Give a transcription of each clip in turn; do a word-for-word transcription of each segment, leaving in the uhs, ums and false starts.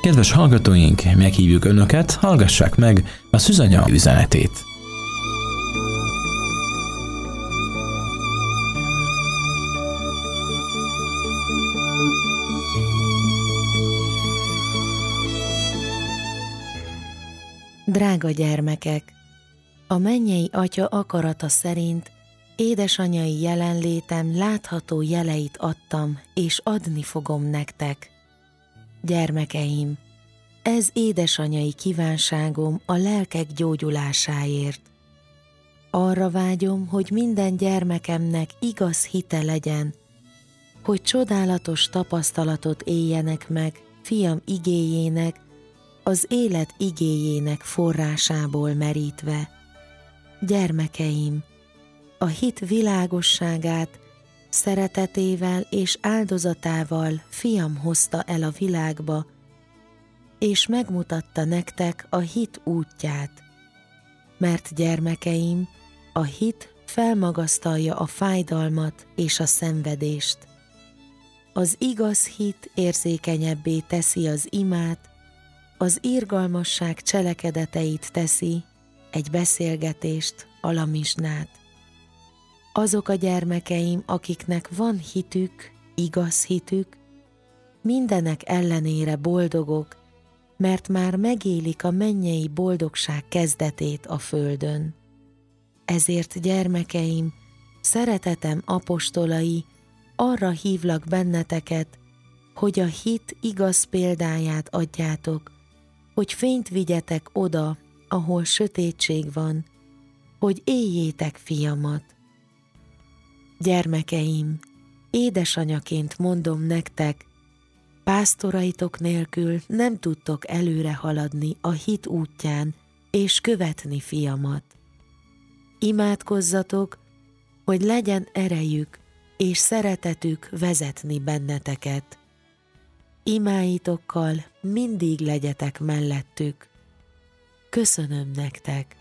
Kedves hallgatóink, meghívjuk Önöket, hallgassák meg a Szűzanya üzenetét. Drága gyermekek! A mennyei Atya akarata szerint édesanyai jelenlétem látható jeleit adtam, és adni fogom nektek. Gyermekeim, ez édesanyai kívánságom a lelkek gyógyulásáért. Arra vágyom, hogy minden gyermekemnek igaz hite legyen, hogy csodálatos tapasztalatot éljenek meg fiam igéjének, az élet igéjének forrásából merítve. Gyermekeim, a hit világosságát szeretetével és áldozatával fiam hozta el a világba, és megmutatta nektek a hit útját. Mert gyermekeim, a hit felmagasztalja a fájdalmat és a szenvedést. Az igaz hit érzékenyebbé teszi az imát, az irgalmasság cselekedeteit teszi, egy beszélgetést, a lamizsnát. Azok a gyermekeim, akiknek van hitük, igaz hitük, mindenek ellenére boldogok, mert már megélik a mennyei boldogság kezdetét a földön. Ezért, gyermekeim, szeretetem apostolai, arra hívlak benneteket, hogy a hit igaz példáját adjátok, hogy fényt vigyetek oda, ahol sötétség van, hogy éljétek fiamat. Gyermekeim, édesanyaként mondom nektek, pásztoraitok nélkül nem tudtok előre haladni a hit útján és követni fiamat. Imádkozzatok, hogy legyen erejük és szeretetük vezetni benneteket. Imáitokkal mindig legyetek mellettük. Köszönöm nektek!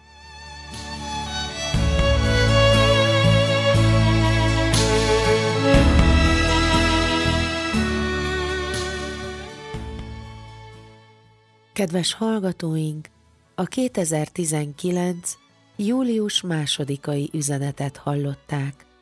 Kedves hallgatóink, a kétezer-tizenkilenc. július másodikai üzenetet hallották.